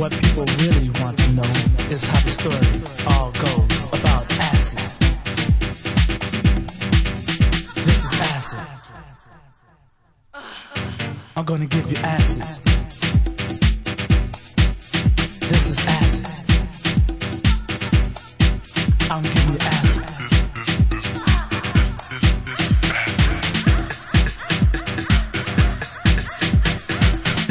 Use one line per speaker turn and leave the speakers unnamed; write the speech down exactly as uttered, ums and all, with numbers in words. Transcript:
what people really want to know is how the story all goes about acid. This is acid. I'm gonna give you acid. This is acid. I'm gonna give you acid.